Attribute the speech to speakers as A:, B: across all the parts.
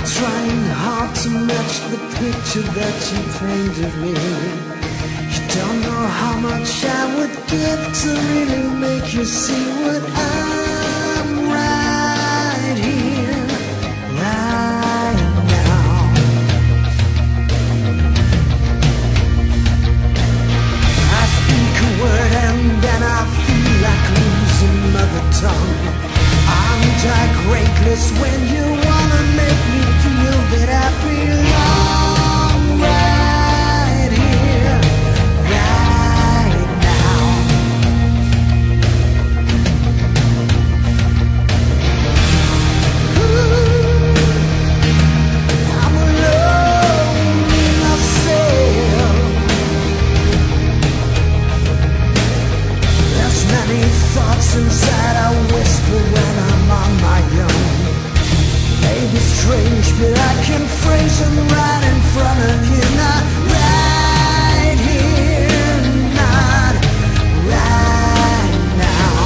A: trying hard to match the picture that you paint of me. You don't know how much I would give to really make you see what I'm right here, right now. I speak a word and then I feel like losing mother tongue. I'm digrateless when you wanna make me feel that I belong right here, right now. Ooh, I'm alone in myself. There's many thoughts inside I whisper when I'm on my own. Maybe strange, but I can phrase them right in front of you. Not right here, not right now.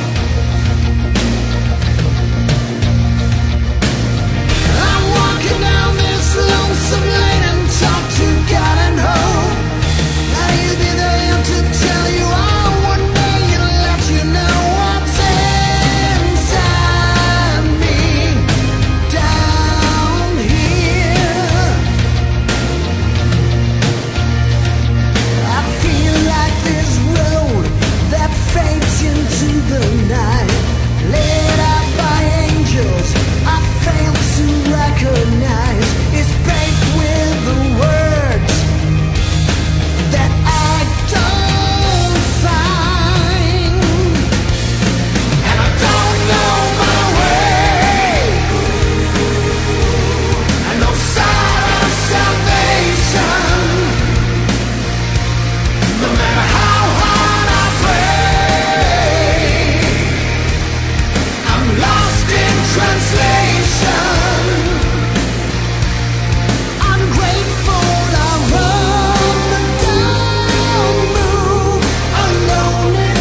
A: I'm walking down this lonesome lane and talk to God and hope that He'll be there to tell you all one day and let you know what's inside me down here. I feel like this road that fades into the night, lit up by angels I fail to recognize. It's paved with the words that I don't find, and I don't know my way, and no sign of salvation. No matter how hard I pray, I'm lost in translation. Ungrateful, I run but don't move, alone in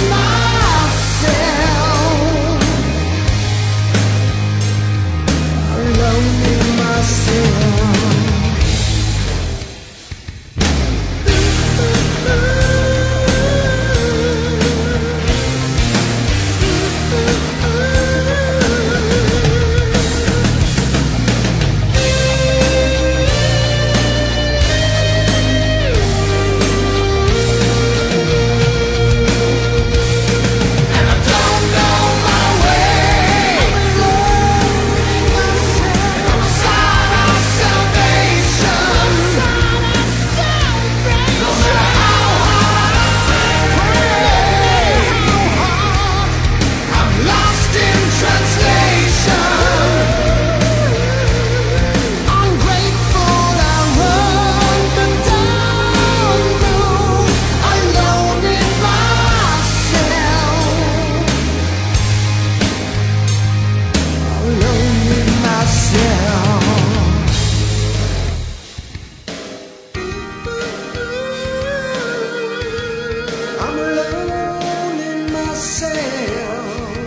A: myself, alone in myself. And I don't know my way, no sign of salvation. No matter how hard I pray, I'm lost in translation. Ungrateful, I run but don't move, alone in myself, alone in myself. I'm alone in myself,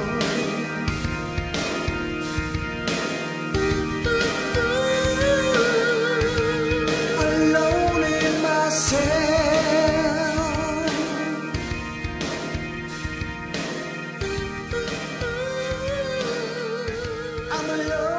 A: alone in myself. I'm alone.